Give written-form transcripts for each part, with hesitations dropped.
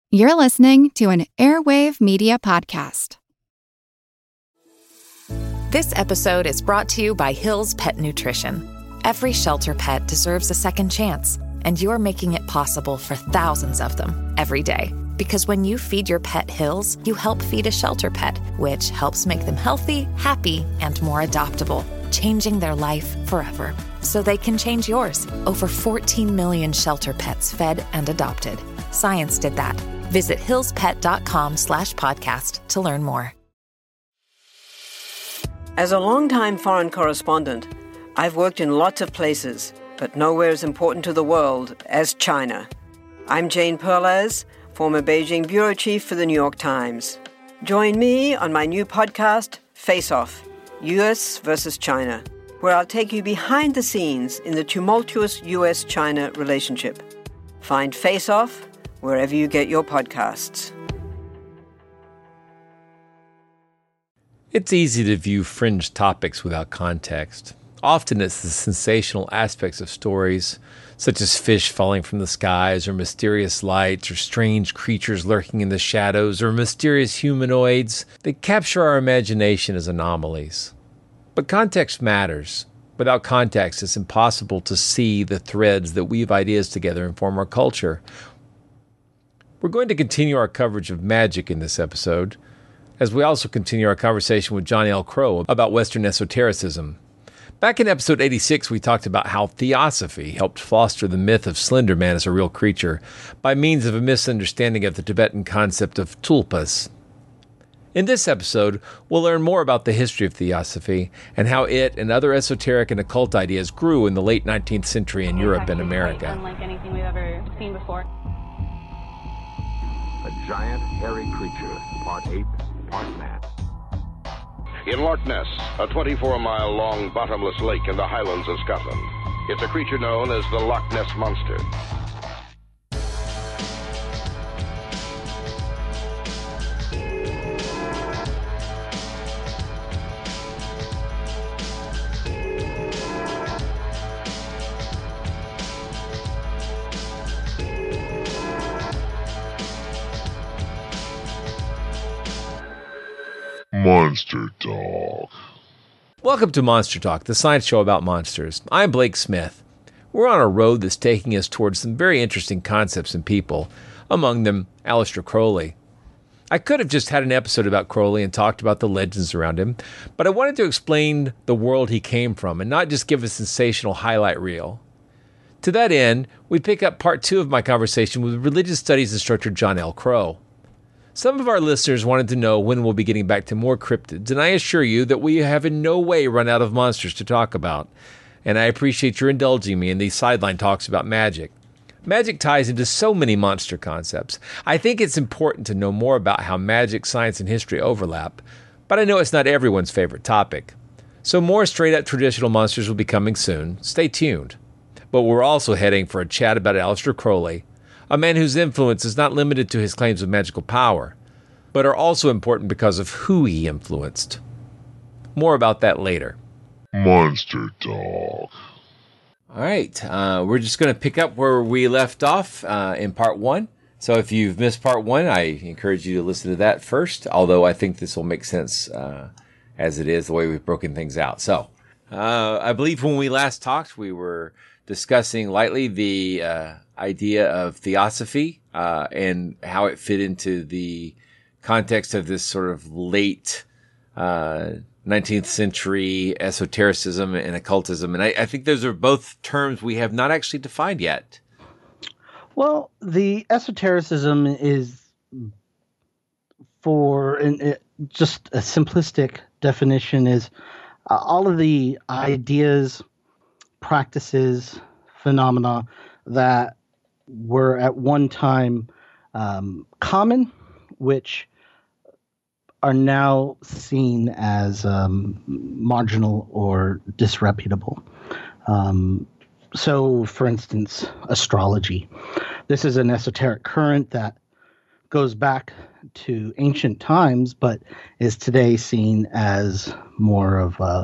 You're listening to an Airwave Media Podcast. This episode is brought to you by Hill's Pet Nutrition. Every shelter pet deserves a second chance, and you're making it possible for thousands of them every day. Because when you feed your pet Hill's, you help feed a shelter pet, which helps make them healthy, happy, and more adoptable, changing their life forever. So they can change yours. Over 14 million shelter pets fed and adopted. Science did that. Visit hillspet.com/podcast to learn more. As a longtime foreign correspondent, I've worked in lots of places, but nowhere as important to the world as China. I'm Jane Perlez, former Beijing bureau chief for the New York Times. Join me on my new podcast, Face Off, U.S. versus China, where I'll take you behind the scenes in the tumultuous U.S.-China relationship. Find Face Off wherever you get your podcasts. It's easy to view fringe topics without context. Often it's the sensational aspects of stories, such as fish falling from the skies, or mysterious lights, or strange creatures lurking in the shadows, or mysterious humanoids, that capture our imagination as anomalies. But context matters. Without context, it's impossible to see the threads that weave ideas together and form our culture. We're going to continue our coverage of magic in this episode, as we also continue our conversation with John L. Crow about Western esotericism. Back in episode 86, we talked about how theosophy helped foster the myth of Slender Man as a real creature by means of a misunderstanding of the Tibetan concept of tulpas. In this episode, we'll learn more about the history of theosophy and how it and other esoteric and occult ideas grew in the late 19th century in Europe and America. Unlike anything we've ever seen before. A giant, hairy creature, part ape, part man. In Loch Ness, a 24-mile-long bottomless lake in the Highlands of Scotland. It's a creature known as the Loch Ness Monster. Monster Talk. Welcome to Monster Talk, the science show about monsters. I'm Blake Smith. We're on a road that's taking us towards some very interesting concepts and people, among them Aleister Crowley. I could have just had an episode about Crowley and talked about the legends around him, but I wanted to explain the world he came from and not just give a sensational highlight reel. To that end, we pick up part 2 of my conversation with religious studies instructor John L. Crow. Some of our listeners wanted to know when we'll be getting back to more cryptids, and I assure you that we have in no way run out of monsters to talk about. And I appreciate your indulging me in these sideline talks about magic. Magic ties into so many monster concepts. I think it's important to know more about how magic, science, and history overlap, but I know it's not everyone's favorite topic. So more straight-up traditional monsters will be coming soon. Stay tuned. But we're also heading for a chat about Aleister Crowley, a man whose influence is not limited to his claims of magical power, but are also important because of who he influenced. More about that later. Monster Talk. All right, we're just going to pick up where we left off in part 1. So if you've missed part 1, I encourage you to listen to that first, although I think this will make sense as it is, the way we've broken things out. So I believe when we last talked, we were discussing lightly the idea of theosophy and how it fit into the context of this sort of late 19th century esotericism and occultism. And I think those are both terms we have not actually defined yet. Well, the esotericism is, just a simplistic definition, is all of the ideas, practices, phenomena that were at one time common, which are now seen as marginal or disreputable. So, for instance, astrology. This is an esoteric current that goes back to ancient times, but is today seen as more of a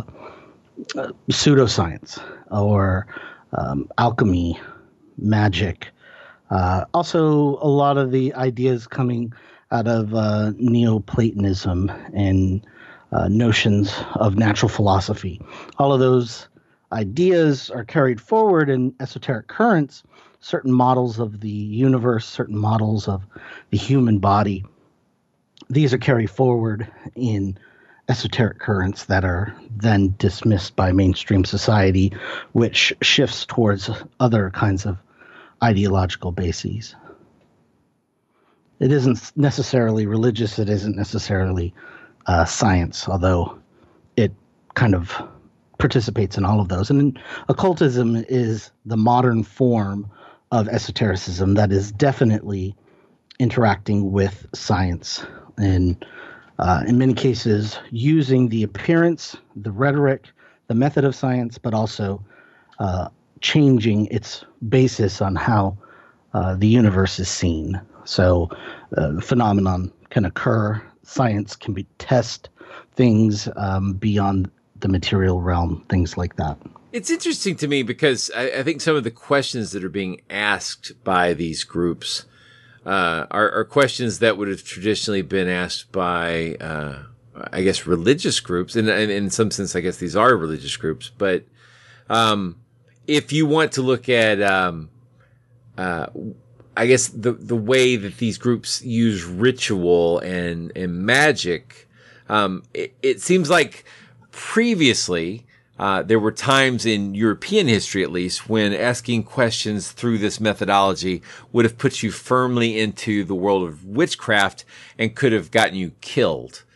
pseudoscience or alchemy, magic, Also, a lot of the ideas coming out of Neoplatonism and notions of natural philosophy. All of those ideas are carried forward in esoteric currents, certain models of the universe, certain models of the human body. These are carried forward in esoteric currents that are then dismissed by mainstream society, which shifts towards other kinds of ideological bases. It isn't necessarily religious, it isn't necessarily science, although it kind of participates in all of those. And occultism is the modern form of esotericism that is definitely interacting with science, and in many cases using the appearance, the rhetoric, the method of science, but also changing its basis on how the universe is seen. So phenomenon can occur, science can test things beyond the material realm, things like that. It's interesting to me because I think some of the questions that are being asked by these groups are questions that would have traditionally been asked by, I guess, religious groups. And in some sense, I guess these are religious groups. But if you want to look at, I guess, the way that these groups use ritual and magic, it seems like previously, there were times in European history, at least, when asking questions through this methodology would have put you firmly into the world of witchcraft and could have gotten you killed.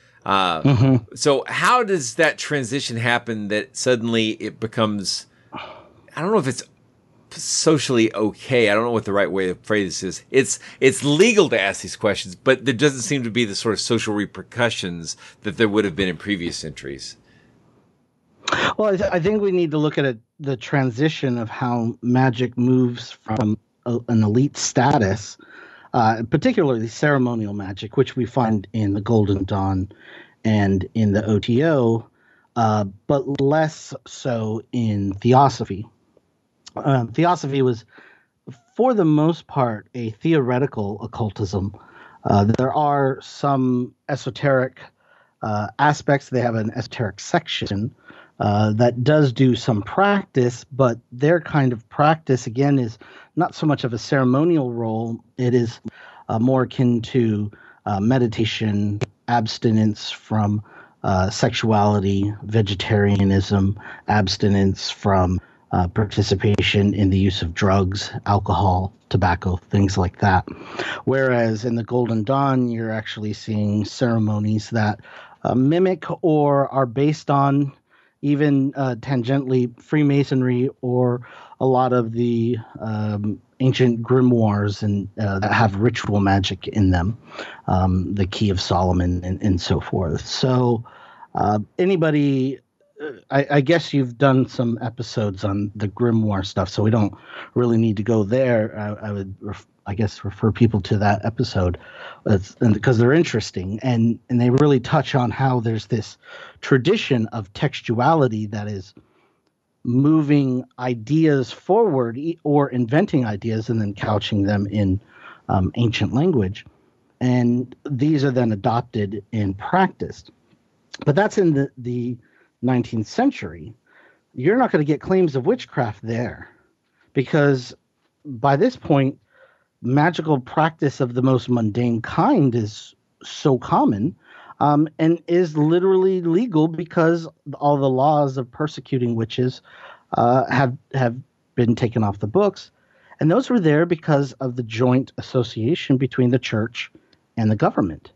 So how does that transition happen that suddenly it becomes, I don't know if it's socially okay. I don't know what the right way to phrase this is. It's legal to ask these questions, but there doesn't seem to be the sort of social repercussions that there would have been in previous centuries. Well, I think we need to look at the transition of how magic moves from an elite status, particularly ceremonial magic, which we find in the Golden Dawn and in the OTO, but less so in Theosophy. Theosophy was, for the most part, a theoretical occultism. There are some esoteric aspects. They have an esoteric section that does do some practice, but their kind of practice, again, is not so much of a ceremonial role. It is more akin to meditation, abstinence from sexuality, vegetarianism, abstinence from participation in the use of drugs, alcohol, tobacco, things like that. Whereas in the Golden Dawn, you're actually seeing ceremonies that mimic or are based on even tangentially Freemasonry or a lot of the ancient grimoires and that have ritual magic in them, the Key of Solomon and so forth. So anybody, I guess you've done some episodes on the grimoire stuff, so we don't really need to go there. I would, I guess, refer people to that episode because they're interesting and they really touch on how there's this tradition of textuality that is moving ideas forward or inventing ideas and then couching them in ancient language. And these are then adopted and practiced. But that's in the 19th century. You're not going to get claims of witchcraft there because by this point, magical practice of the most mundane kind is so common and is literally legal because all the laws of persecuting witches have been taken off the books. And those were there because of the joint association between the church and the government.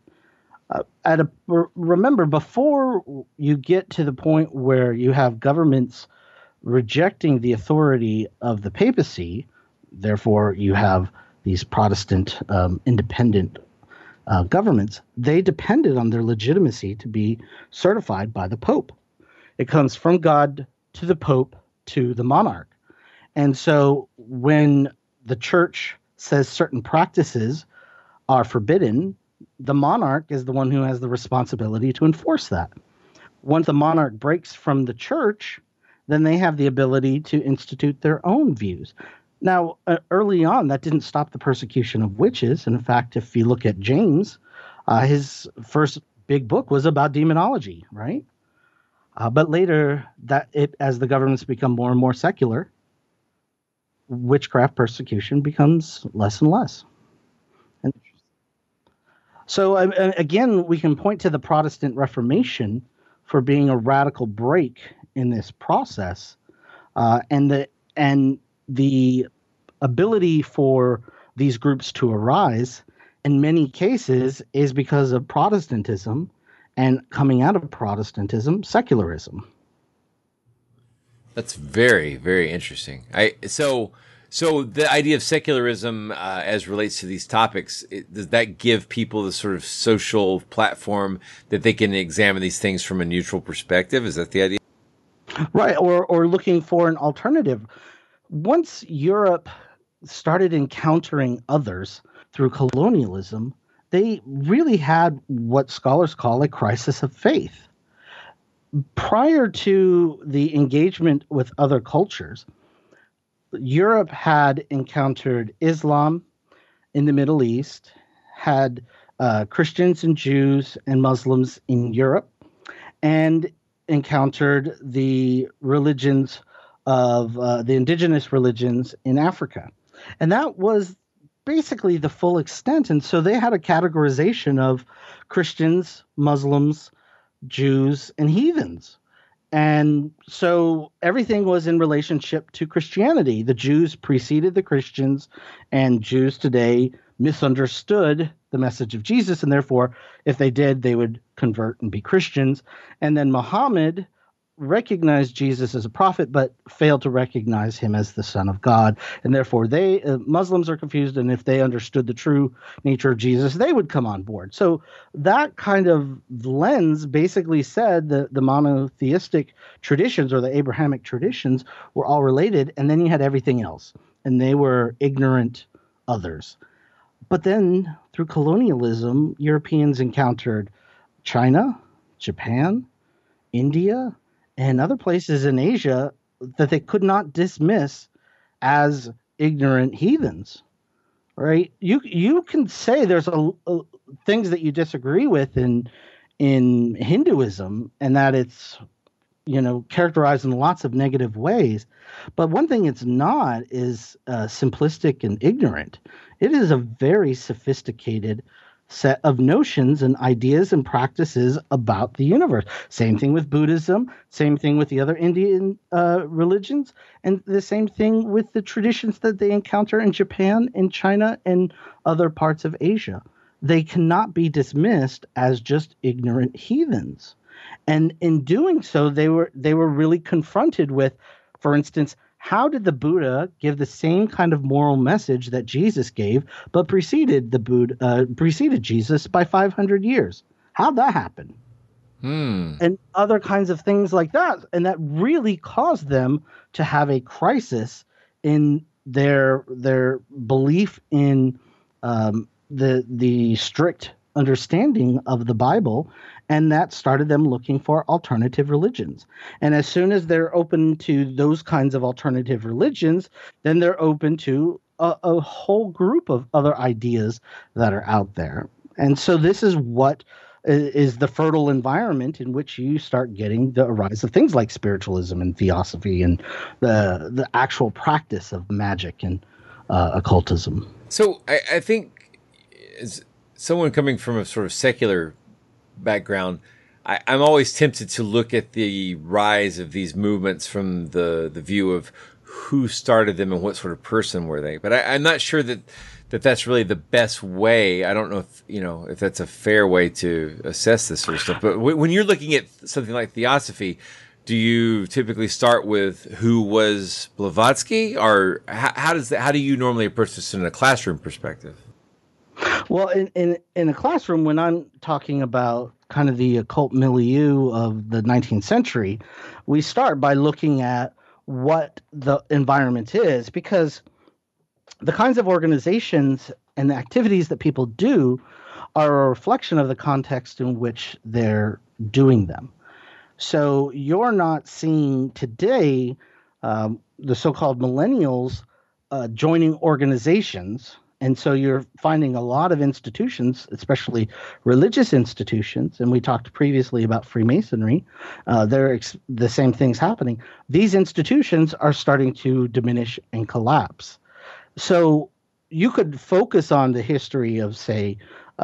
Remember, before you get to the point where you have governments rejecting the authority of the papacy, therefore you have these Protestant independent governments, they depended on their legitimacy to be certified by the Pope. It comes from God to the Pope to the monarch. And so when the church says certain practices are forbidden, the monarch is the one who has the responsibility to enforce that. Once the monarch breaks from the church, then they have the ability to institute their own views. Now, early on, that didn't stop the persecution of witches. And in fact, if you look at James, his first big book was about demonology, right? But later, as the governments become more and more secular, witchcraft persecution becomes less and less. And so, again, we can point to the Protestant Reformation for being a radical break in this process, and the ability for these groups to arise in many cases is because of Protestantism, and coming out of Protestantism, secularism. That's very, very interesting. So the idea of secularism as relates to these topics, does that give people the sort of social platform that they can examine these things from a neutral perspective? Is that the idea? Right, or looking for an alternative. Once Europe started encountering others through colonialism, they really had what scholars call a crisis of faith. Prior to the engagement with other cultures, Europe had encountered Islam in the Middle East, had Christians and Jews and Muslims in Europe, and encountered the religions of the indigenous religions in Africa. And that was basically the full extent. And so they had a categorization of Christians, Muslims, Jews, and heathens. And so everything was in relationship to Christianity. The Jews preceded the Christians, and Jews today misunderstood the message of Jesus, and therefore, if they did, they would convert and be Christians. And then Muhammad recognized Jesus as a prophet, but failed to recognize him as the Son of God. And therefore, Muslims are confused, and if they understood the true nature of Jesus, they would come on board. So that kind of lens basically said that the monotheistic traditions or the Abrahamic traditions were all related, and then you had everything else, and they were ignorant others. But then, through colonialism, Europeans encountered China, Japan, India, and other places in Asia that they could not dismiss as ignorant heathens, right? You can say there's things that you disagree with in Hinduism, and that it's characterized in lots of negative ways. But one thing it's not is simplistic and ignorant. It is a very sophisticated set of notions and ideas and practices about the universe. Same thing with Buddhism, same thing with the other Indian religions, and the same thing with the traditions that they encounter in Japan and China and other parts of Asia. They cannot be dismissed as just ignorant heathens. And in doing so, they were really confronted with, for instance, how did the Buddha give the same kind of moral message that Jesus gave, but preceded Jesus by 500 years? How'd that happen? And other kinds of things like that. And that really caused them to have a crisis in their belief in the strict understanding of the Bible, and that started them looking for alternative religions. And as soon as they're open to those kinds of alternative religions, then they're open to a whole group of other ideas that are out there. And so this is what is the fertile environment in which you start getting the rise of things like spiritualism and theosophy and the actual practice of magic and occultism. So I think as someone coming from a sort of secular background, I'm always tempted to look at the rise of these movements from the view of who started them and what sort of person were they. But I'm not sure that that's really the best way. I don't know if that's a fair way to assess this sort of stuff. But when you're looking at something like theosophy, do you typically start with who was Blavatsky, or how do you normally approach this in a classroom perspective? Well, in a classroom, when I'm talking about kind of the occult milieu of the 19th century, we start by looking at what the environment is, because the kinds of organizations and the activities that people do are a reflection of the context in which they're doing them. So you're not seeing today the so-called millennials joining organizations. And so you're finding a lot of institutions, especially religious institutions, and we talked previously about Freemasonry. The same things happening. These institutions are starting to diminish and collapse. So you could focus on the history of, say,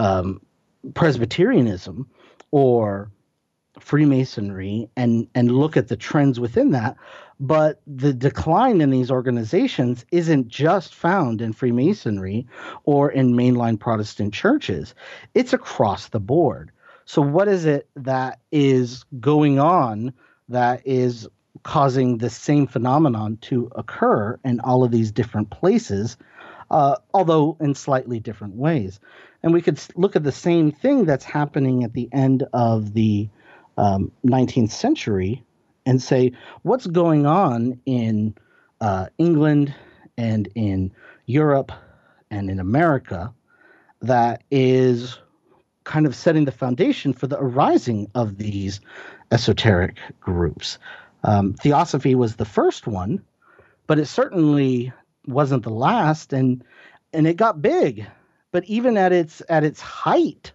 Presbyterianism or Freemasonry and look at the trends within that. But the decline in these organizations isn't just found in Freemasonry or in mainline Protestant churches. It's across the board. So what is it that is going on that is causing the same phenomenon to occur in all of these different places, although in slightly different ways? And we could look at the same thing that's happening at the end of the 19th century and say, what's going on in England and in Europe and in America that is kind of setting the foundation for the arising of these esoteric groups? Theosophy was the first one, but it certainly wasn't the last, and it got big. But even at its height,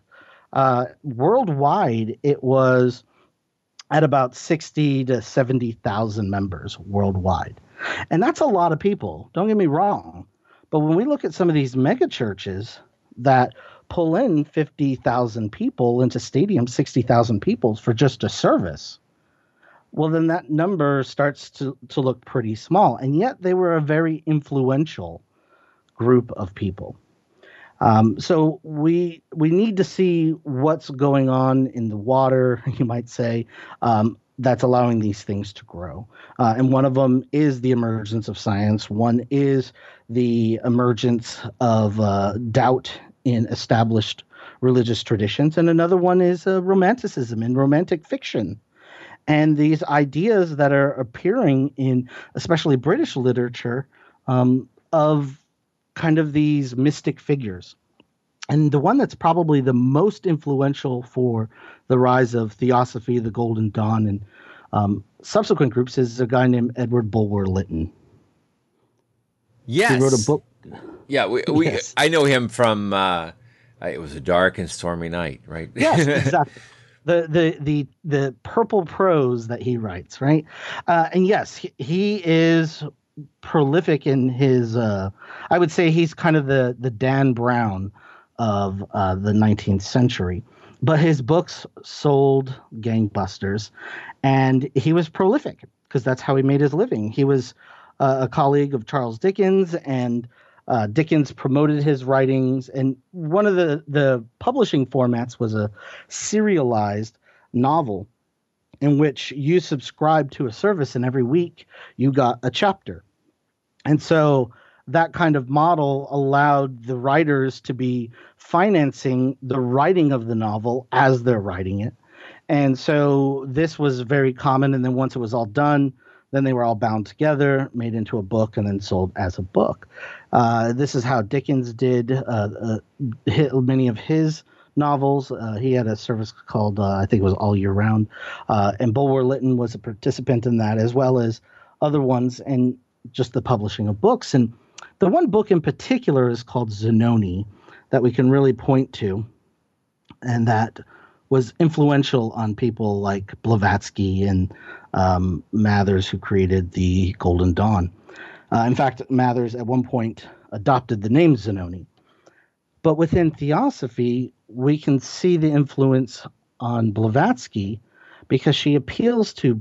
worldwide, it was at about 60 to 70,000 members worldwide. And that's a lot of people. Don't get me wrong. But when we look at some of these mega churches that pull in 50,000 people into stadiums, 60,000 people for just a service, well, then that number starts to look pretty small. And yet they were a very influential group of people. So we need to see what's going on in the water, you might say, that's allowing these things to grow. And one of them is the emergence of science. One is the emergence of doubt in established religious traditions. And another one is romanticism and romantic fiction. And these ideas that are appearing in especially British literature of kind of these mystic figures. And the one that's probably the most influential for the rise of Theosophy, the Golden Dawn, and subsequent groups is a guy named Edward Bulwer-Lytton. Yes. He wrote a book. Yeah, yes. I know him from It Was a Dark and Stormy Night, right? Yes, exactly. The purple prose that he writes, right? And yes, he is prolific in his, I would say he's kind of the Dan Brown of the 19th century. But his books sold gangbusters, and he was prolific because that's how he made his living. He was a colleague of Charles Dickens, and Dickens promoted his writings. And one of the publishing formats was a serialized novel in which you subscribed to a service, and every week you got a chapter. And so that kind of model allowed the writers to be financing the writing of the novel as they're writing it. And so this was very common. And then once it was all done, then they were all bound together, made into a book, and then sold as a book. This is how Dickens did many of his novels. He had a service called, I think it was All Year Round. And Bulwer-Lytton was a participant in that, as well as other ones, and just the publishing of books. And the one book in particular is called Zanoni that we can really point to, and that was influential on people like Blavatsky and Mathers, who created the Golden Dawn. In fact, Mathers at one point adopted the name Zanoni. But within Theosophy, we can see the influence on Blavatsky because she appeals to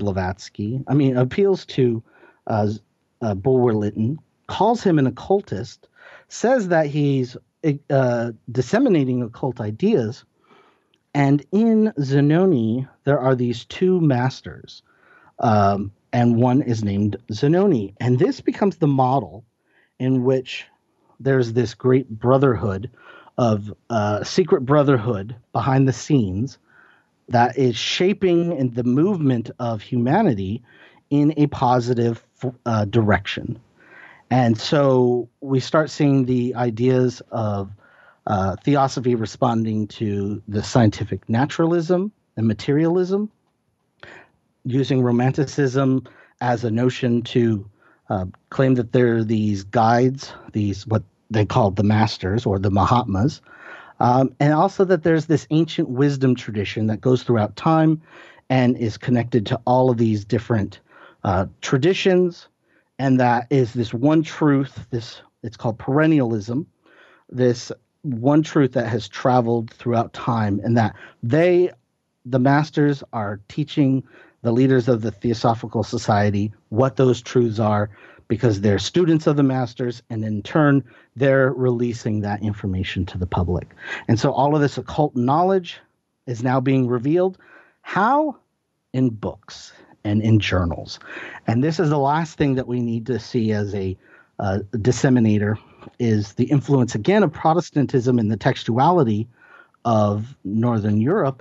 Bulwer-Lytton, calls him an occultist, says that he's disseminating occult ideas. And in Zanoni, there are these two masters, and one is named Zanoni. And this becomes the model in which there's this great brotherhood of secret brotherhood behind the scenes that is shaping the movement of humanity in a positive direction. And so we start seeing the ideas of Theosophy responding to the scientific naturalism and materialism, using romanticism as a notion to claim that there are these guides, these what they called the masters or the Mahatmas, and also that there's this ancient wisdom tradition that goes throughout time and is connected to all of these different traditions, and that is this one truth. It's called perennialism. This one truth that has traveled throughout time, and that the masters, are teaching the leaders of the Theosophical Society what those truths are, because they're students of the masters, and in turn, they're releasing that information to the public. And so all of this occult knowledge is now being revealed. How? In books and in journals. And this is the last thing that we need to see as a disseminator, is the influence, again, of Protestantism in the textuality of Northern Europe.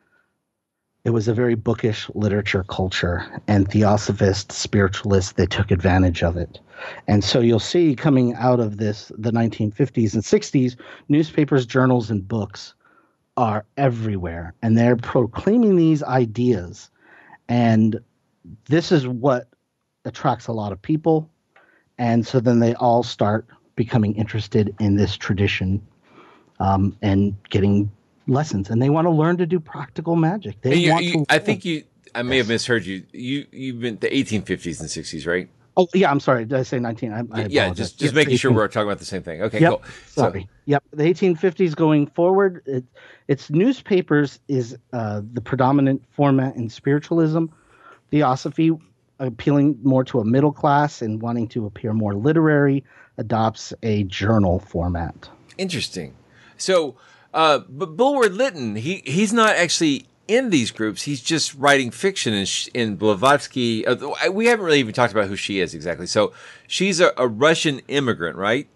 It was a very bookish literature culture, and theosophists, spiritualists, they took advantage of it. And so you'll see coming out of this, the 1950s and 60s, newspapers, journals, and books are everywhere, and they're proclaiming these ideas. And this is what attracts a lot of people. And so then they all start becoming interested in this tradition, and getting lessons, and they want to learn to do practical magic. I may have misheard you. You've been the 1850s and 60s, right? Oh yeah, I'm sorry. Did I say 19? Yeah, just making sure we're talking about the same thing. Okay, yep, cool. Sorry. Yep. The 1850s going forward, it's newspapers is the predominant format in spiritualism. Theosophy, appealing more to a middle class and wanting to appear more literary, adopts a journal format. Interesting. So, but Bulwer Lytton, he's not actually in these groups. He's just writing fiction in Blavatsky. We haven't really even talked about who she is exactly. So she's a Russian immigrant, right?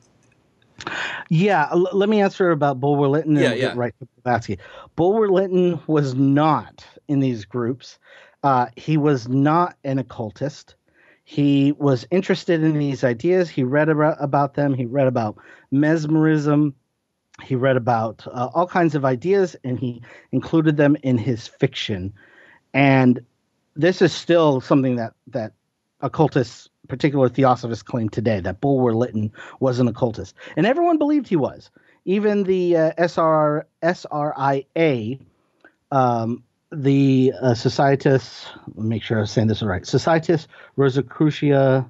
Yeah. Let me answer about Bulwer Lytton and get right to Blavatsky. Bulwer Lytton was not in these groups. He was not an occultist. He was interested in these ideas. He read about them. He read about mesmerism. He read about all kinds of ideas, and he included them in his fiction. And this is still something that occultists, particular theosophists, claim today, that Bulwer Lytton was an occultist. And everyone believed he was. Even the SRIA, the Societas, make sure I'm saying this right, Societas Rosicruciana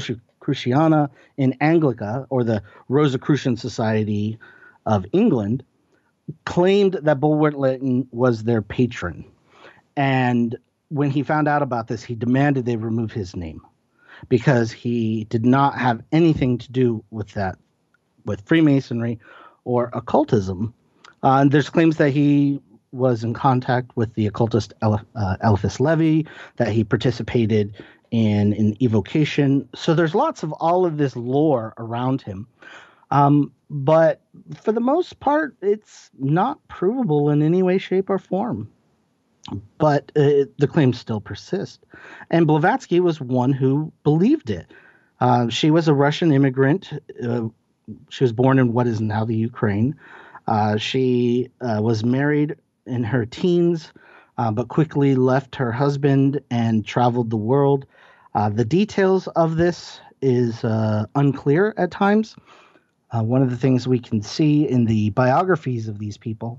in Anglica, or the Rosicrucian Society of England, claimed that Bulwer Lytton was their patron. And when he found out about this, he demanded they remove his name, because he did not have anything to do with that, with Freemasonry or occultism. And there's claims that he was in contact with the occultist Eliphas Levi, that he participated in an evocation. So there's lots of all of this lore around him. But for the most part, it's not provable in any way, shape, or form. But the claims still persist. And Blavatsky was one who believed it. She was a Russian immigrant. She was born in what is now the Ukraine. She was married in her teens, but quickly left her husband and traveled the world. The details of this is unclear at times. One of the things we can see in the biographies of these people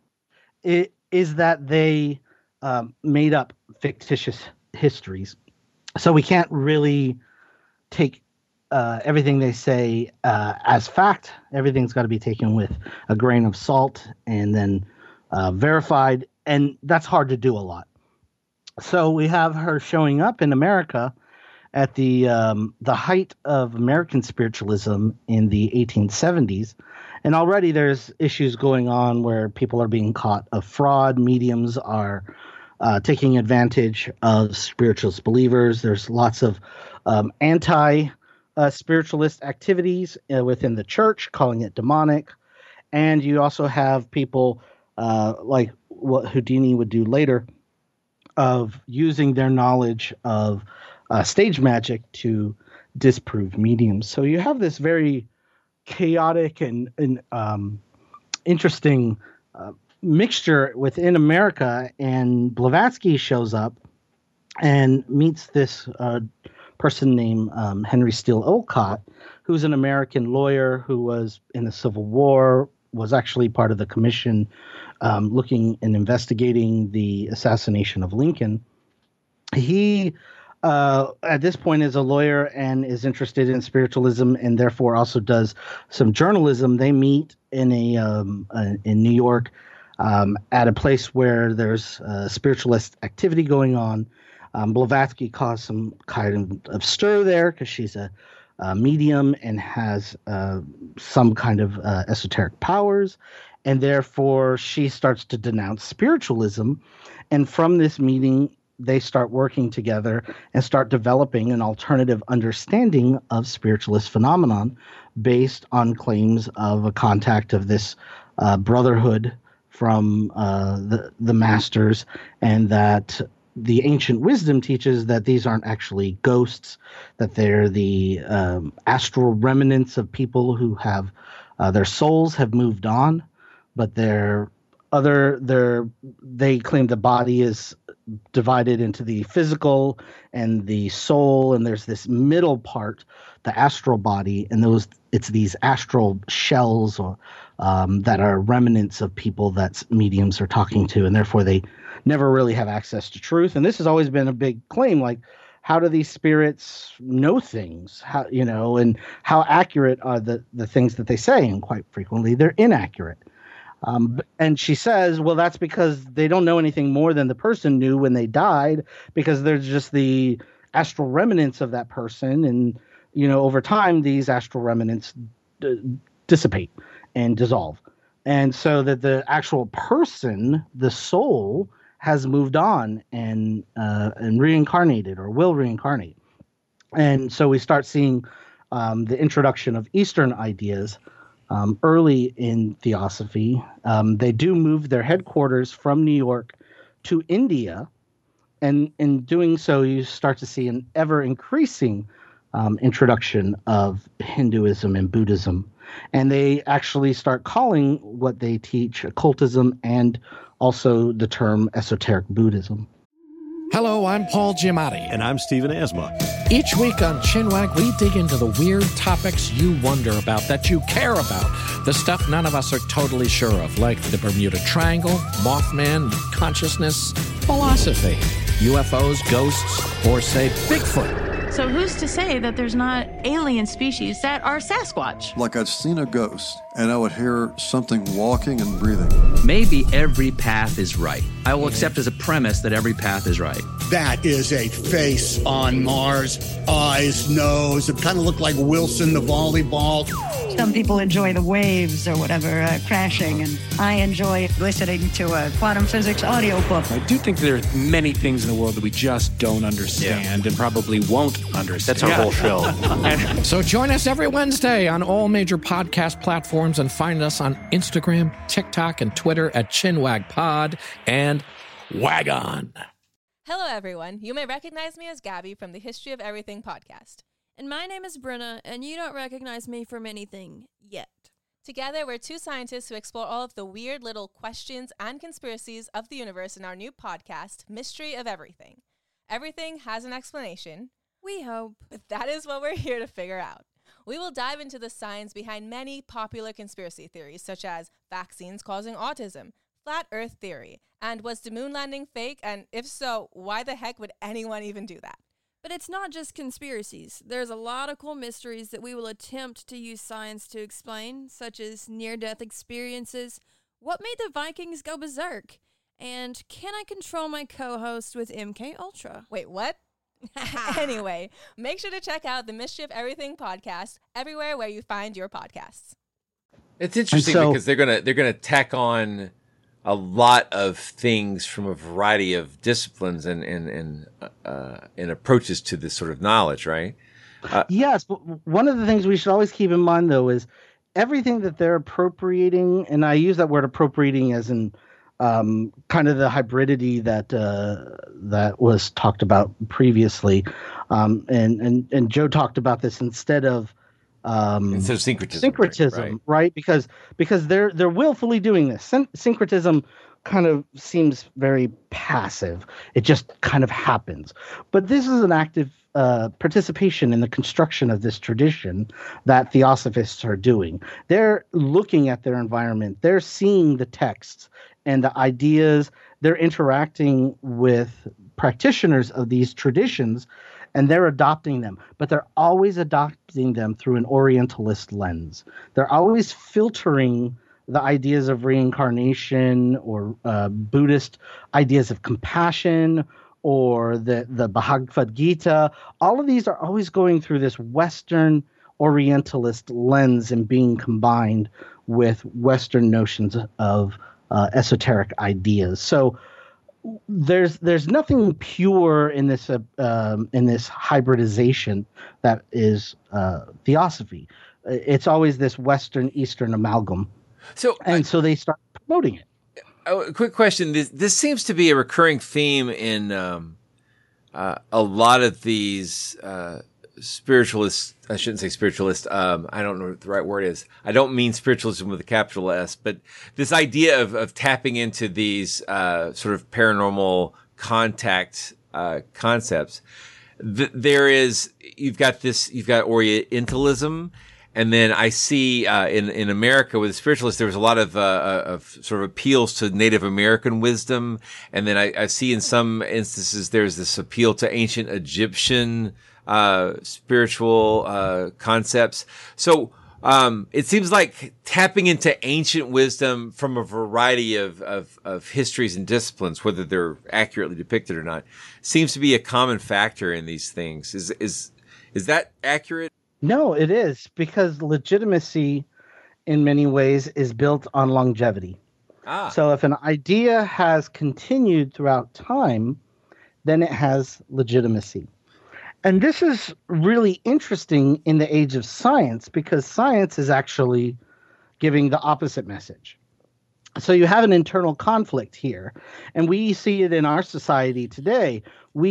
is that they made up fictitious histories. So we can't really take everything they say as fact. Everything's got to be taken with a grain of salt and then verified, and that's hard to do a lot. So we have her showing up in America at the height of American spiritualism in the 1870s, and already there's issues going on where people are being caught of fraud. Mediums are taking advantage of spiritualist believers. There's lots of anti-spiritualist activities within the church, calling it demonic, and you also have people like what Houdini would do later, of using their knowledge of stage magic to disprove mediums. So you have this very chaotic and interesting mixture within America, and Blavatsky shows up and meets this person named Henry Steele Olcott, who's an American lawyer who was in the Civil War, was actually part of the commission looking and investigating the assassination of Lincoln. He, at this point, is a lawyer and is interested in spiritualism, and therefore also does some journalism. They meet in New York at a place where there's spiritualist activity going on. Blavatsky caused some kind of stir there because she's a medium and has some kind of esoteric powers, and therefore she starts to denounce spiritualism. And from this meeting, they start working together and start developing an alternative understanding of spiritualist phenomenon based on claims of a contact of this brotherhood from the masters, and that the ancient wisdom teaches that these aren't actually ghosts, that they're the astral remnants of people who have their souls have moved on, but they claim the body is divided into the physical and the soul, and there's this middle part, the astral body, and it's these astral shells or that are remnants of people that mediums are talking to, and therefore they never really have access to truth. And this has always been a big claim, like, how do these spirits know things? How, and how accurate are the things that they say? And quite frequently they're inaccurate. And she says, well, that's because they don't know anything more than the person knew when they died, because there's just the astral remnants of that person. And, over time, these astral remnants dissipate and dissolve. And so that the actual person, the soul, has moved on and reincarnated or will reincarnate. And so we start seeing the introduction of Eastern ideas early in Theosophy. They do move their headquarters from New York to India. And in doing so, you start to see an ever-increasing introduction of Hinduism and Buddhism. And they actually start calling what they teach occultism and also the term esoteric Buddhism. Hello, I'm Paul Giamatti. And I'm Stephen Asma. Each week on Chinwag, we dig into the weird topics you wonder about, that you care about, the stuff none of us are totally sure of, like the Bermuda Triangle, Mothman, consciousness, philosophy, UFOs, ghosts, or, say, Bigfoot. So who's to say that there's not alien species that are Sasquatch? Like I'd seen a ghost, and I would hear something walking and breathing. Maybe every path is right. I will accept as a premise that every path is right. That is a face on Mars, eyes, nose. It kind of looked like Wilson the volleyball. Some people enjoy the waves or whatever crashing, and I enjoy listening to a quantum physics audiobook. I do think there are many things in the world that we just don't understand and probably won't understand. That's our whole show. So join us every Wednesday on all major podcast platforms and find us on Instagram, TikTok, and Twitter at ChinwagPod and Wagon. Hello, everyone. You may recognize me as Gabby from the History of Everything podcast. And my name is Brenna, and you don't recognize me from anything yet. Together, we're two scientists who explore all of the weird little questions and conspiracies of the universe in our new podcast, Mystery of Everything. Everything has an explanation. We hope. That is what we're here to figure out. We will dive into the science behind many popular conspiracy theories, such as vaccines causing autism, flat Earth theory, and was the moon landing fake? And if so, why the heck would anyone even do that? But it's not just conspiracies. There's a lot of cool mysteries that we will attempt to use science to explain, such as near-death experiences, what made the Vikings go berserk, and can I control my co-host with MK Ultra? Wait, what? Anyway, make sure to check out the Mystery of Everything podcast everywhere where you find your podcasts. It's interesting because they're gonna tack on a lot of things from a variety of disciplines and approaches to this sort of knowledge, right? Yes, but one of the things we should always keep in mind, though, is everything that they're appropriating, and I use that word appropriating as in kind of the hybridity that was talked about previously, and Joe talked about this instead of syncretism, right? Because they're willfully doing this. Syncretism kind of seems very passive. It just kind of happens. But this is an active participation in the construction of this tradition that theosophists are doing. They're looking at their environment. They're seeing the texts and the ideas. They're interacting with practitioners of these traditions, and they're adopting them. But they're always adopting them through an Orientalist lens. They're always filtering the ideas of reincarnation or Buddhist ideas of compassion or the Bhagavad Gita. All of these are always going through this Western Orientalist lens and being combined with Western notions of esoteric ideas. So there's nothing pure in this hybridization that is theosophy. It's always this Western Eastern amalgam. So they start promoting it. A quick question. This seems to be a recurring theme in a lot of these spiritualists. I shouldn't say spiritualist. I don't know what the right word is. I don't mean spiritualism with a capital S, but this idea of tapping into these sort of paranormal contact concepts. You've got Orientalism. And then I see in America with the spiritualists, there was a lot of sort of appeals to Native American wisdom. And then I see in some instances there's this appeal to ancient Egyptian spiritual concepts. So it seems like tapping into ancient wisdom from a variety of histories and disciplines, whether they're accurately depicted or not, seems to be a common factor in these things. Is that accurate? No, it is, because legitimacy in many ways is built on longevity. So if an idea has continued throughout time, then it has legitimacy. And this is really interesting in the age of science, because science is actually giving the opposite message. So you have an internal conflict here, and we see it in our society today.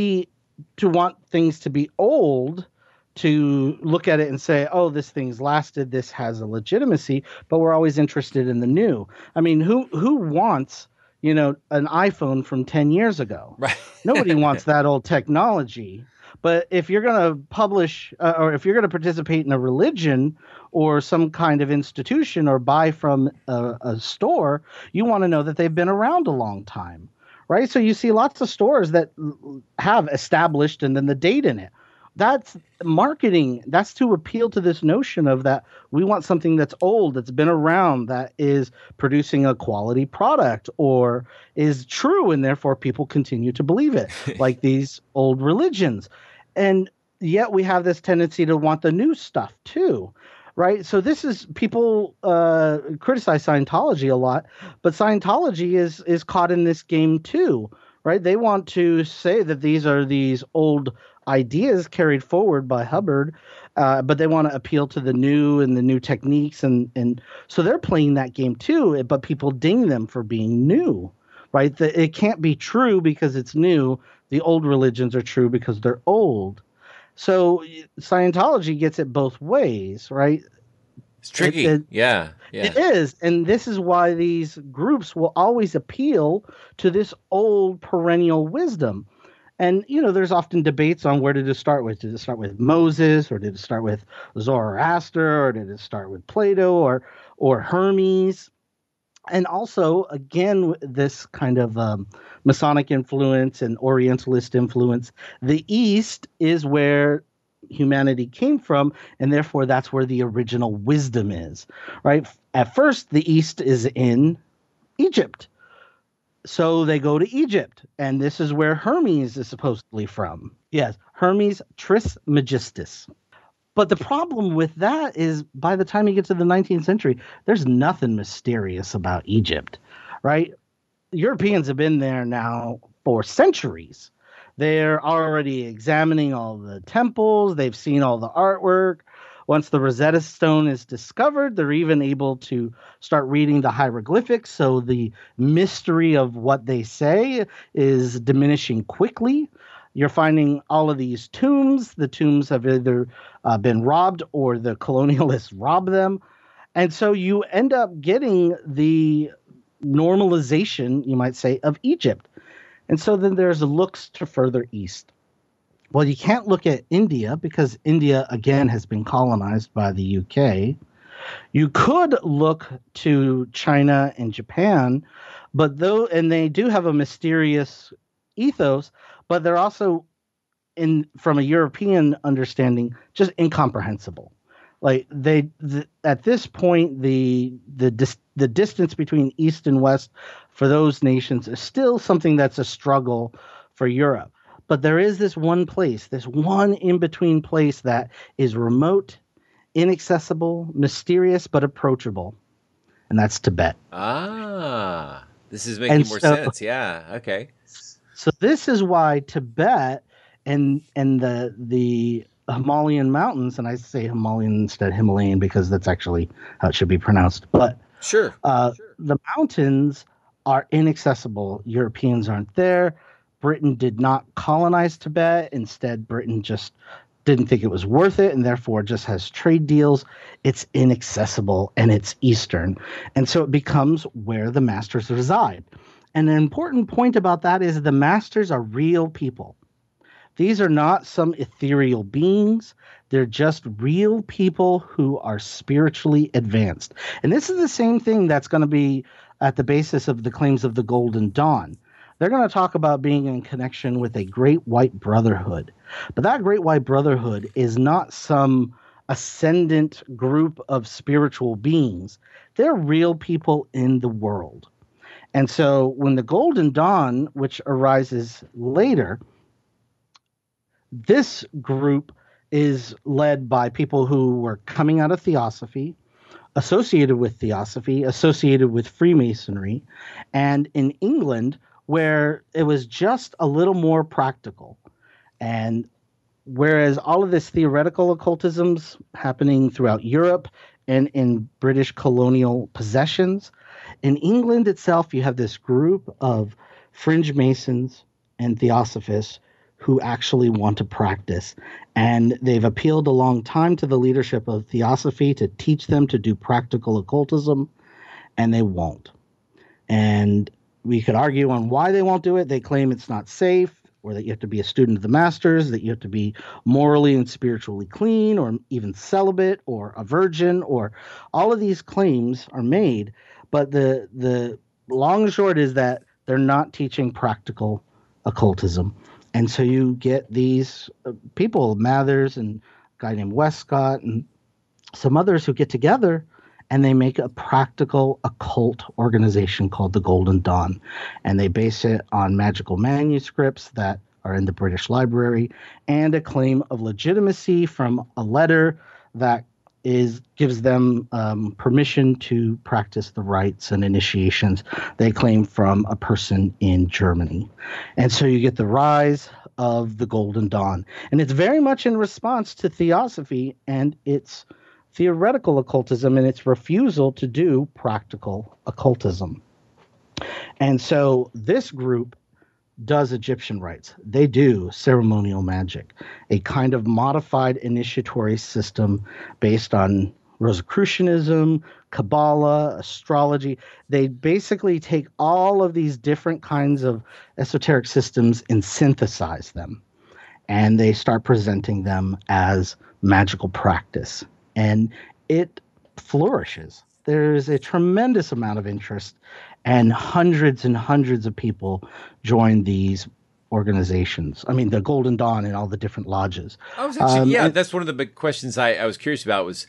To want things to be old, to look at it and say, oh, this thing's lasted, this has a legitimacy, but we're always interested in the new. I mean, who wants, an iPhone from 10 years ago? Right. Nobody wants that old technology. But if you're going to publish or if you're going to participate in a religion or some kind of institution or buy from a store, you want to know that they've been around a long time, right? So you see lots of stores that have established and then the date in it. That's marketing. That's to appeal to this notion of that we want something that's old, that's been around, that is producing a quality product or is true, and therefore people continue to believe it, like these old religions. And yet we have this tendency to want the new stuff too, right? So this is, people criticize Scientology a lot, but Scientology is caught in this game too, right? They want to say that these are these old ideas carried forward by Hubbard, but they want to appeal to the new and the new techniques. And so they're playing that game too, but people ding them for being new, right? It can't be true because it's new. The old religions are true because they're old. So Scientology gets it both ways, right? It's tricky. Yeah. It is. And this is why these groups will always appeal to this old perennial wisdom. And, there's often debates on where did it start with. Did it start with Moses, or did it start with Zoroaster, or did it start with Plato or Hermes? And also, again, this kind of Masonic influence and Orientalist influence. The East is where humanity came from, and therefore that's where the original wisdom is, right? At first, the East is in Egypt. So they go to Egypt, and this is where Hermes is supposedly from. Yes, Hermes Trismegistus. But the problem with that is by the time you get to the 19th century, there's nothing mysterious about Egypt, right? Europeans have been there now for centuries. They're already examining all the temples. They've seen all the artwork. Once the Rosetta Stone is discovered, they're even able to start reading the hieroglyphics. So the mystery of what they say is diminishing quickly. You're finding all of these tombs. The tombs have either been robbed or the colonialists robbed them. And so you end up getting the normalization, you might say, of Egypt. And so then there's looks to further east. Well, you can't look at India because India, again, has been colonized by the UK. You could look to China and Japan, and they do have a mysterious ethos, but they're also, from a European understanding, just incomprehensible. Like at this point, the distance between East and West for those nations is still something that's a struggle for Europe. But there is this one place, this one in-between place that is remote, inaccessible, mysterious, but approachable. And that's Tibet. Ah, this is making more sense. Yeah, okay. So this is why Tibet and the Himalayan mountains, and I say Himalayan instead of Himalayan because that's actually how it should be pronounced. But sure. The mountains are inaccessible. Europeans aren't there. Britain did not colonize Tibet. Instead, Britain just didn't think it was worth it and therefore just has trade deals. It's inaccessible and it's Eastern. And so it becomes where the masters reside. And an important point about that is the masters are real people. These are not some ethereal beings. They're just real people who are spiritually advanced. And this is the same thing that's going to be at the basis of the claims of the Golden Dawn. They're going to talk about being in connection with a great white brotherhood. But that great white brotherhood is not some ascendant group of spiritual beings. They're real people in the world. And so when the Golden Dawn, which arises later, this group is led by people who were coming out of Theosophy, associated with Theosophy, associated with Freemasonry, and in England, where it was just a little more practical. And whereas all of this theoretical occultism's happening throughout Europe and in British colonial possessions, in England itself, you have this group of fringe Masons and Theosophists who actually want to practice. And they've appealed a long time to the leadership of Theosophy to teach them to do practical occultism, and they won't. And we could argue on why they won't do it. They claim it's not safe, or that you have to be a student of the masters, that you have to be morally and spiritually clean, or even celibate, or a virgin, or all of these claims are made. But the long and short is that they're not teaching practical occultism. And so you get these people, Mathers and a guy named Westcott and some others who get together and they make a practical occult organization called the Golden Dawn. And they base it on magical manuscripts that are in the British Library and a claim of legitimacy from a letter that gives them permission to practice the rites and initiations they claim from a person in Germany. And so you get the rise of the Golden Dawn. And it's very much in response to Theosophy and its theoretical occultism and its refusal to do practical occultism. And so this group does Egyptian rites. They do ceremonial magic, a kind of modified initiatory system based on Rosicrucianism, Kabbalah, astrology. They basically take all of these different kinds of esoteric systems and synthesize them. And they start presenting them as magical practice. And it flourishes. There's a tremendous amount of interest, and hundreds of people join these organizations. I mean, the Golden Dawn and all the different lodges. I was actually, that's one of the big questions I was curious about was,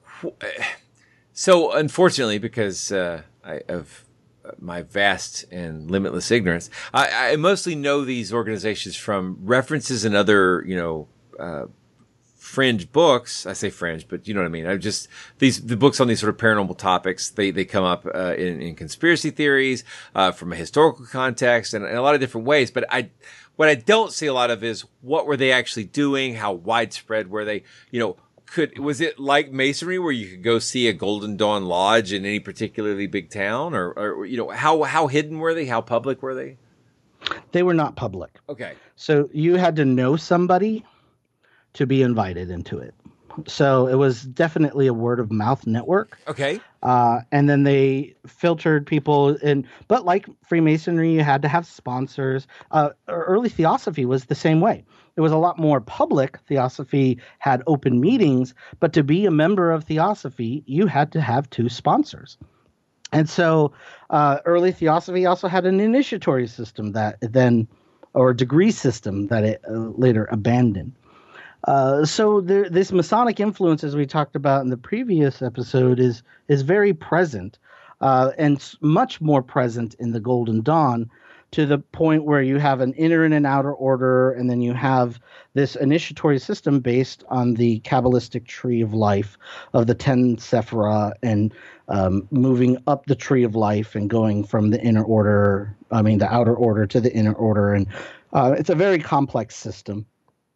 so unfortunately, because of my vast and limitless ignorance, I mostly know these organizations from references and other, fringe books. I say fringe, but you know what I mean. The books on these sort of paranormal topics, they come up in conspiracy theories, from a historical context and in a lot of different ways. But what I don't see a lot of is what were they actually doing? How widespread were they? Was it like Masonry where you could go see a Golden Dawn lodge in any particularly big town, or how hidden were they? How public were they? They were not public. Okay. So you had to know somebody to be invited into it. So it was definitely a word of mouth network. Okay. And then they filtered people in, but like Freemasonry, you had to have sponsors. Early Theosophy was the same way. It was a lot more public. Theosophy had open meetings, but to be a member of Theosophy, you had to have 2 sponsors. And so early Theosophy also had an initiatory system or a degree system that it later abandoned. So this Masonic influence, as we talked about in the previous episode, is very present, and much more present in the Golden Dawn, to the point where you have an inner and an outer order, and then you have this initiatory system based on the Kabbalistic tree of life of the 10 Sephirah, and moving up the tree of life and going from the the outer order to the inner order, and it's a very complex system.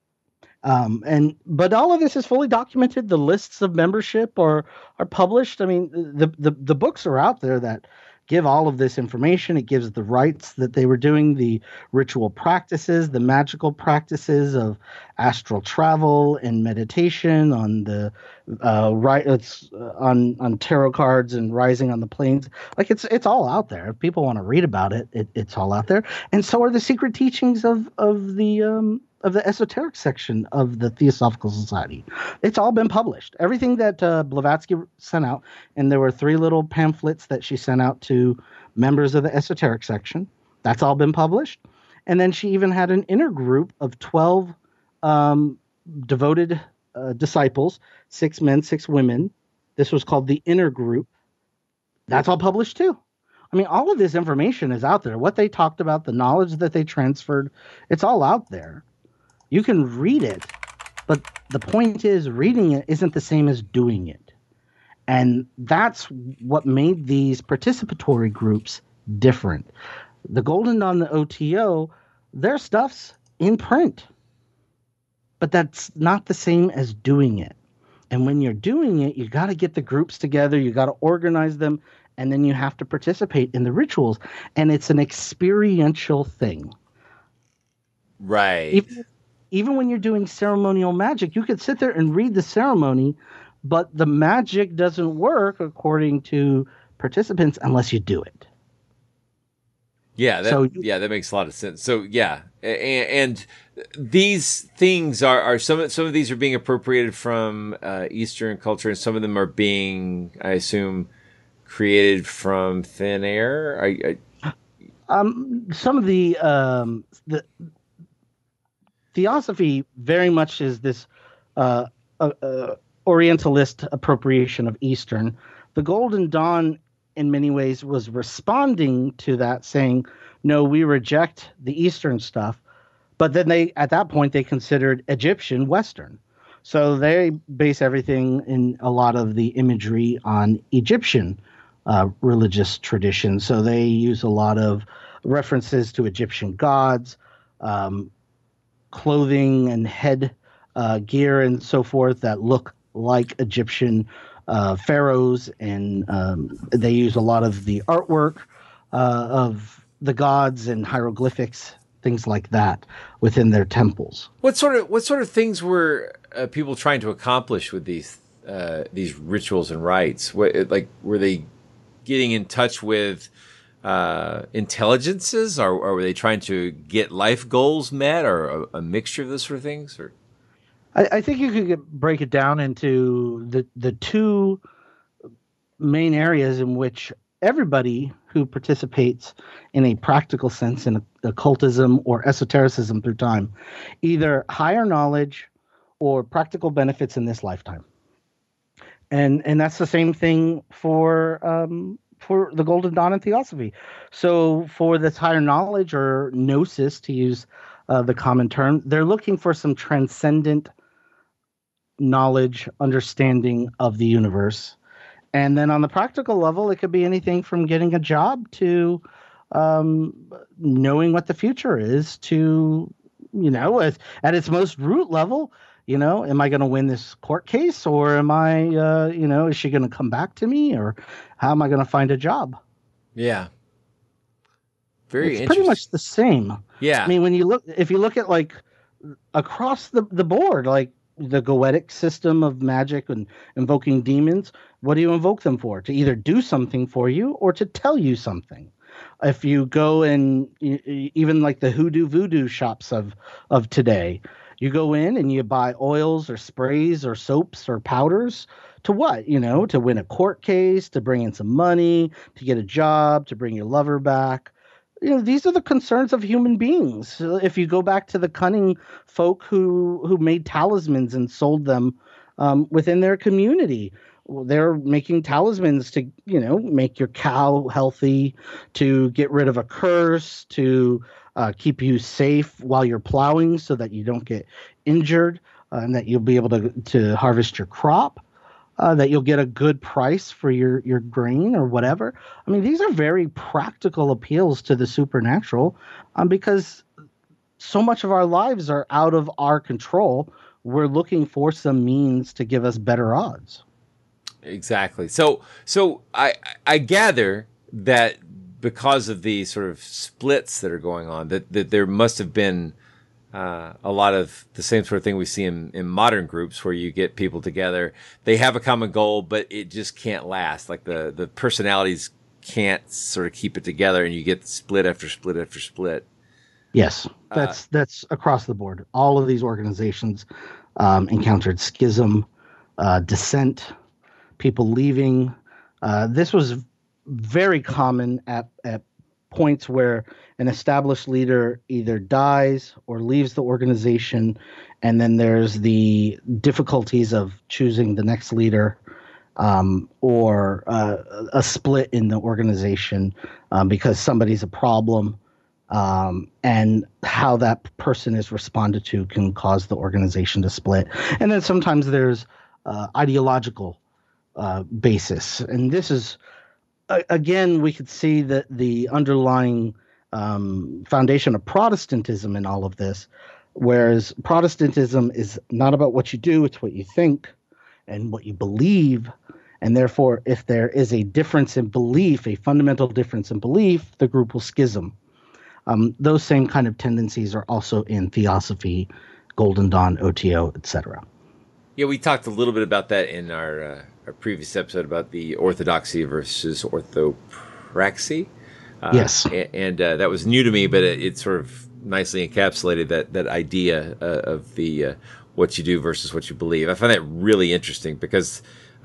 But all of this is fully documented. The lists of membership are published. I mean, the books are out there that give all of this information. It gives the rites that they were doing, the ritual practices, the magical practices of astral travel and meditation, on the on tarot cards and rising on the plains. Like it's all out there. If people want to read about it, it's all out there. And so are the secret teachings of the esoteric section of the Theosophical Society. It's all been published. Everything that Blavatsky sent out, and there were 3 little pamphlets that she sent out to members of the esoteric section. That's all been published. And then she even had an inner group of 12 devoted disciples, 6 men, 6 women. This was called the inner group. That's all published too. I mean, all of this information is out there. What they talked about, the knowledge that they transferred, it's all out there. You can read it, but the point is, reading it isn't the same as doing it. And that's what made these participatory groups different. The Golden Dawn, the OTO, their stuff's in print, but that's not the same as doing it. And when you're doing it, you got to get the groups together, you got to organize them, and then you have to participate in the rituals. And it's an experiential thing. Right. Even when you're doing ceremonial magic, you could sit there and read the ceremony, but the magic doesn't work according to participants unless you do it. Yeah, that makes a lot of sense. So yeah, and these things are some of these are being appropriated from Eastern culture, and some of them are being, I assume, created from thin air. Some of the Theosophy very much is this Orientalist appropriation of Eastern. The Golden Dawn, in many ways, was responding to that, saying, no, we reject the Eastern stuff. But then at that point, they considered Egyptian Western. So they base everything in a lot of the imagery on Egyptian religious tradition. So they use a lot of references to Egyptian gods, clothing and head gear and so forth that look like Egyptian pharaohs, and they use a lot of the artwork of the gods and hieroglyphics, things like that, within their temples. What sort of things were people trying to accomplish with these rituals and rites? Were they getting in touch with intelligences, or were they trying to get life goals met, or a mixture of those sort of things? Or I think you could break it down into the 2 main areas in which everybody who participates in a practical sense in occultism or esotericism through time, either higher knowledge or practical benefits in this lifetime. And that's the same thing for the Golden Dawn and Theosophy. So for this higher knowledge, or gnosis, to use the common term, they're looking for some transcendent knowledge, understanding of the universe. And then on the practical level, it could be anything from getting a job to knowing what the future is, to, at its most root level, am I going to win this court case, or am I, is she going to come back to me, or how am I going to find a job? Yeah. It's pretty much the same. Yeah. I mean, if you look at like across the board, like the Goetic system of magic and invoking demons, what do you invoke them for? To either do something for you or to tell you something. If you go in, even like the hoodoo voodoo shops of today, you go in and you buy oils or sprays or soaps or powders to what? To win a court case, to bring in some money, to get a job, to bring your lover back. These are the concerns of human beings. If you go back to the cunning folk who made talismans and sold them within their community, they're making talismans to, make your cow healthy, to get rid of a curse, to keep you safe while you're plowing so that you don't get injured, and that you'll be able to harvest your crop. That you'll get a good price for your grain or whatever. I mean, these are very practical appeals to the supernatural, because so much of our lives are out of our control. We're looking for some means to give us better odds. Exactly. So I gather that because of the sort of splits that are going on, that there must have been a lot of the same sort of thing we see in modern groups, where you get people together, they have a common goal, but it just can't last. Like the personalities can't sort of keep it together, and you get split after split after split. Yes, that's across the board. All of these organizations encountered schism, dissent, people leaving. This was very common at points where an established leader either dies or leaves the organization, and then there's the difficulties of choosing the next leader, or a split in the organization because somebody's a problem, and how that person is responded to can cause the organization to split. And then sometimes there's ideological basis, and this is again, we could see that the underlying foundation of Protestantism in all of this, whereas Protestantism is not about what you do, it's what you think and what you believe. And therefore, if there is a difference in belief, a fundamental difference in belief, the group will schism. Those same kind of tendencies are also in Theosophy, Golden Dawn, OTO, etc. Yeah, we talked a little bit about that in our previous episode about the orthodoxy versus orthopraxy. Yes. And that was new to me, but it sort of nicely encapsulated that idea of the what you do versus what you believe. I find that really interesting because,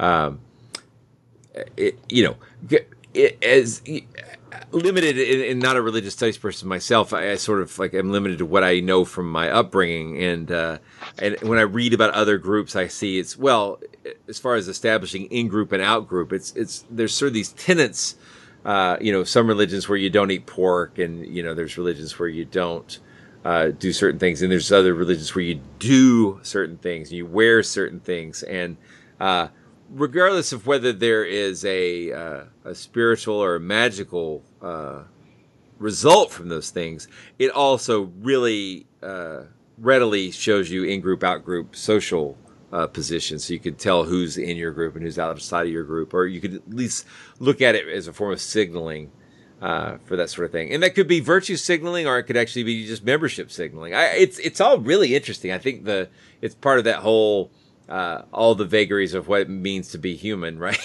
as limited and not a religious studies person myself, I sort of like am limited to what I know from my upbringing, and when I read about other groups, I see as far as establishing in group and out group, it's there's sort of these tenets. Some religions where you don't eat pork, and there's religions where you don't do certain things, and there's other religions where you do certain things, and you wear certain things, and regardless of whether there is a spiritual or a magical result from those things, it also really readily shows you in-group, out-group social positions. So you could tell who's in your group and who's outside of your group, or you could at least look at it as a form of signaling for that sort of thing. And that could be virtue signaling, or it could actually be just membership signaling. It's all really interesting. I think it's part of that whole all the vagaries of what it means to be human, right?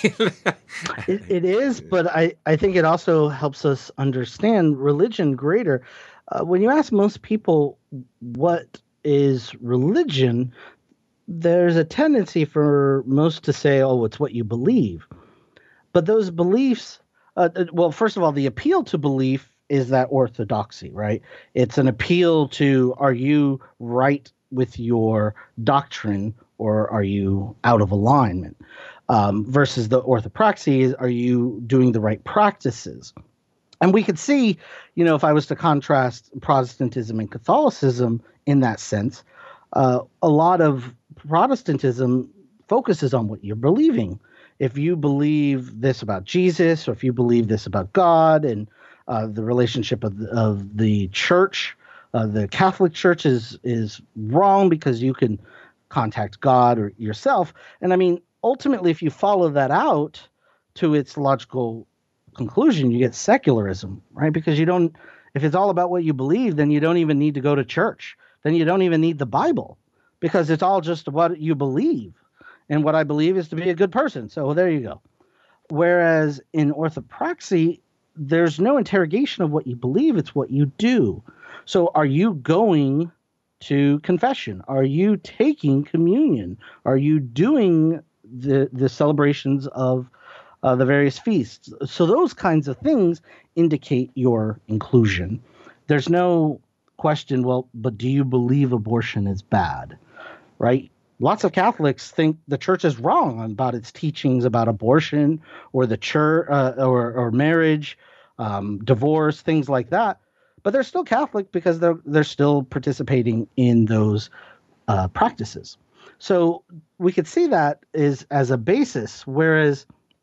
It is, but I think it also helps us understand religion greater. When you ask most people what is religion, there's a tendency for most to say, oh, it's what you believe. But those beliefs, first of all, the appeal to belief is that orthodoxy, right? It's an appeal to, are you right with your doctrine, or are you out of alignment? Versus the orthopraxy is, are you doing the right practices? And we could see, if I was to contrast Protestantism and Catholicism in that sense, a lot of Protestantism focuses on what you're believing. If you believe this about Jesus, or if you believe this about God and the relationship of the church, the Catholic Church is wrong because you can contact God or yourself. And I mean, ultimately, if you follow that out to its logical conclusion, you get secularism, right? Because if it's all about what you believe, then you don't even need to go to church. Then you don't even need the Bible. because it's all just what you believe. And what I believe is to be a good person. So there you go. Whereas in orthopraxy, there's no interrogation of what you believe. It's what you do. So are you going to confession? Are you taking communion? Are you doing the celebrations of the various feasts? So those kinds of things indicate your inclusion. There's no question, well, but do you believe abortion is bad, right? Lots of Catholics think the church is wrong about its teachings about abortion or the church or marriage, divorce, things like that. But they're still Catholic because they're still participating in those practices. So we could see that as a basis, whereas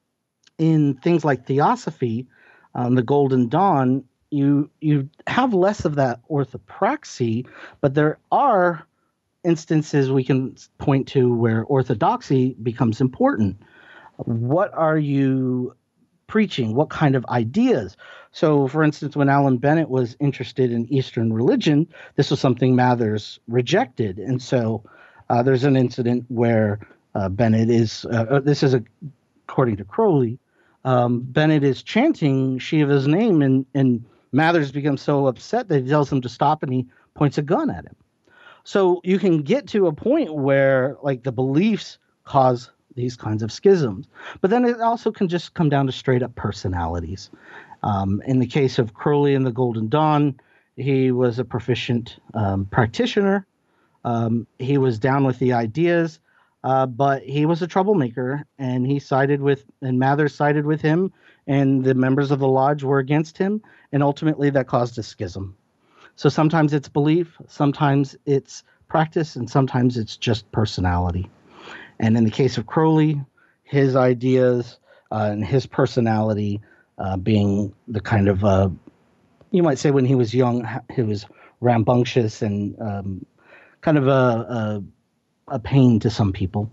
in things like Theosophy, the Golden Dawn, you have less of that orthopraxy, but there are instances we can point to where orthodoxy becomes important. What are you preaching? What kind of ideas? So, for instance, when Alan Bennett was interested in Eastern religion, this was something Mathers rejected. And so there's an incident where Bennett is, this is according to Crowley, Bennett is chanting Shiva's name, and Mathers becomes so upset that he tells him to stop, and he points a gun at him. So you can get to a point where, like, the beliefs cause these kinds of schisms. But then it also can just come down to straight up personalities. In the case of Crowley and the Golden Dawn, he was a proficient practitioner. He was down with the ideas, but he was a troublemaker, and Mathers sided with him, and the members of the lodge were against him, and ultimately that caused a schism. So sometimes it's belief, sometimes it's practice, and sometimes it's just personality. And in the case of Crowley, his ideas and his personality being the kind of, you might say when he was young, he was rambunctious and kind of a pain to some people.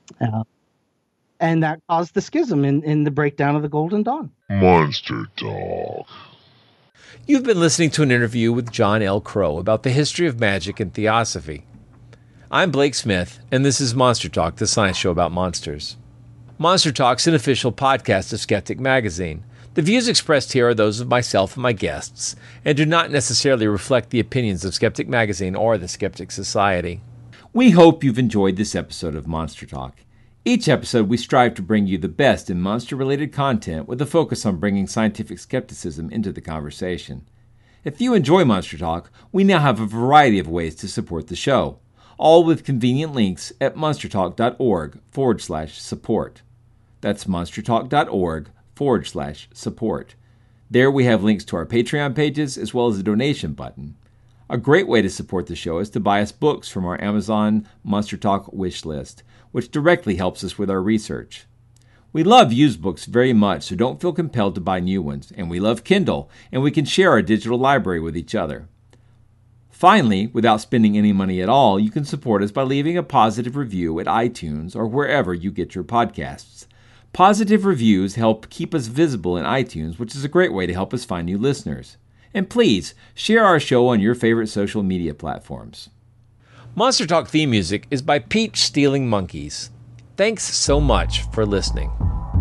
And that caused the schism in the breakdown of the Golden Dawn. Monster Talk. You've been listening to an interview with John L. Crow about the history of magic and theosophy. I'm Blake Smith, and this is Monster Talk, the science show about monsters. Monster Talk's an official podcast of Skeptic Magazine. The views expressed here are those of myself and my guests, and do not necessarily reflect the opinions of Skeptic Magazine or the Skeptic Society. We hope you've enjoyed this episode of Monster Talk. Each episode, we strive to bring you the best in monster-related content with a focus on bringing scientific skepticism into the conversation. If you enjoy Monster Talk, we now have a variety of ways to support the show, all with convenient links at monstertalk.org/support. That's monstertalk.org/support. There we have links to our Patreon pages as well as a donation button. A great way to support the show is to buy us books from our Amazon Monster Talk wish list, which directly helps us with our research. We love used books very much, so don't feel compelled to buy new ones, and we love Kindle, and we can share our digital library with each other. Finally, without spending any money at all, you can support us by leaving a positive review at iTunes or wherever you get your podcasts. Positive reviews help keep us visible in iTunes, which is a great way to help us find new listeners. And please, share our show on your favorite social media platforms. Monster Talk theme music is by Peach Stealing Monkeys. Thanks so much for listening.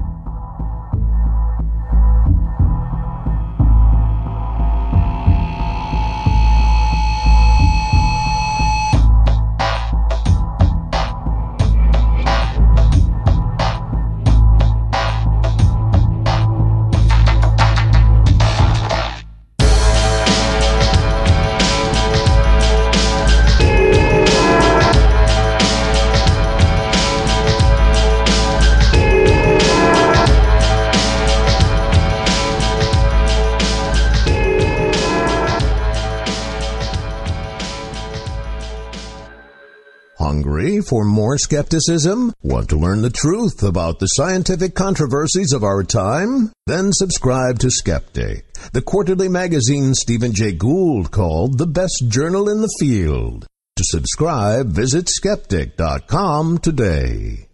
Hungry for more skepticism? Want to learn the truth about the scientific controversies of our time? Then subscribe to Skeptic, the quarterly magazine Stephen Jay Gould called the best journal in the field. To subscribe, visit skeptic.com today.